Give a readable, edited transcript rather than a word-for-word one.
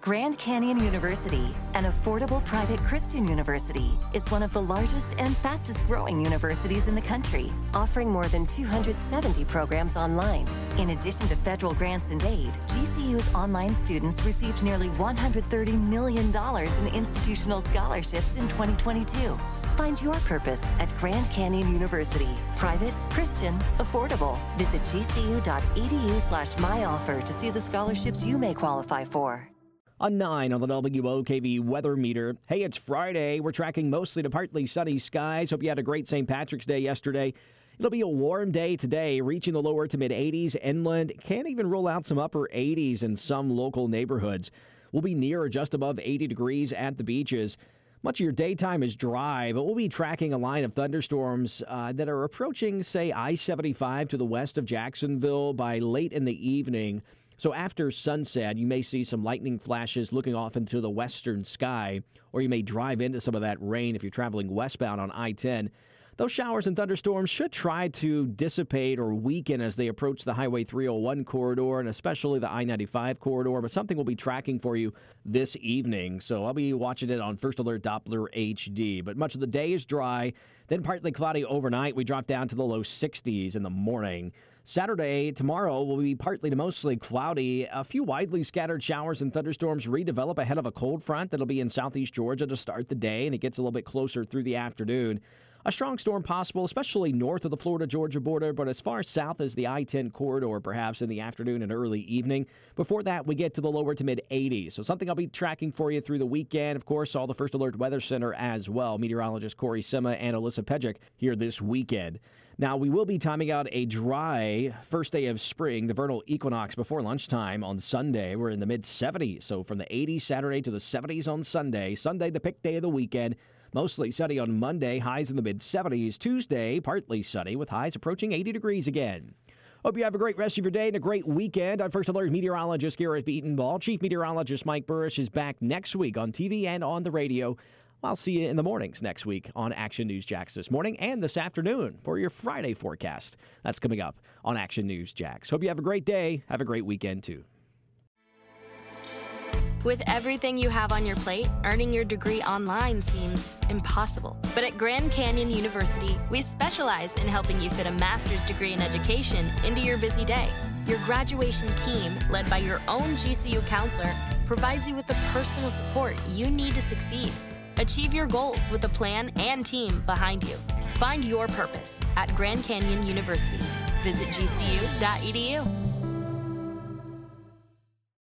Grand Canyon University, an affordable private Christian university, is one of the largest and fastest growing universities in the country, offering more than 270 programs online. In addition to federal grants and aid, GCU's online students received nearly $130 million in institutional scholarships in 2022. Find your purpose at Grand Canyon University. Private, Christian, affordable. Visit gcu.edu/myoffer to see the scholarships you may qualify for. A 9 on the WOKV weather meter. Hey, it's Friday. We're tracking mostly to partly sunny skies. Hope you had a great St. Patrick's Day yesterday. It'll be a warm day today, reaching the lower to mid-80s inland. Can't even rule out some upper 80s in some local neighborhoods. We'll be near or just above 80 degrees at the beaches. Much of your daytime is dry, but we'll be tracking a line of thunderstorms that are approaching, say, I-75 to the west of Jacksonville by late in the evening. So after sunset, you may see some lightning flashes looking off into the western sky, or you may drive into some of that rain if you're traveling westbound on I-10. Those showers and thunderstorms should try to dissipate or weaken as they approach the Highway 301 corridor and especially the I-95 corridor, but something we'll be tracking for you this evening. So I'll be watching it on First Alert Doppler HD. But much of the day is dry, then partly cloudy overnight. We drop down to the low 60s in the morning. Saturday, tomorrow, will be partly to mostly cloudy. A few widely scattered showers and thunderstorms redevelop ahead of a cold front that'll be in southeast Georgia to start the day, and it gets a little bit closer through the afternoon. A strong storm possible, especially north of the Florida-Georgia border, but as far south as the I-10 corridor, perhaps in the afternoon and early evening. Before that, we get to the lower to mid-80s. So something I'll be tracking for you through the weekend. Of course, all the First Alert Weather Center as well. Meteorologist Corey Sima and Alyssa Pejic here this weekend. Now, we will be timing out a dry first day of spring, the vernal equinox, before lunchtime on Sunday. We're in the mid-70s, so from the 80s Saturday to the 70s on Sunday. Sunday, the pick day of the weekend. Mostly sunny on Monday, highs in the mid-70s. Tuesday, partly sunny with highs approaching 80 degrees again. Hope you have a great rest of your day and a great weekend. I'm First Alert meteorologist Garrett Beatonball. Chief Meteorologist Mike Burrish is back next week on TV and on the radio. I'll see you in the mornings next week on Action News Jax this morning and this afternoon for your Friday forecast. That's coming up on Action News Jax. Hope you have a great day. Have a great weekend, too. With everything you have on your plate, earning your degree online seems impossible. But at Grand Canyon University, we specialize in helping you fit a master's degree in education into your busy day. Your graduation team, led by your own GCU counselor, provides you with the personal support you need to succeed. Achieve your goals with a plan and team behind you. Find your purpose at Grand Canyon University. Visit gcu.edu.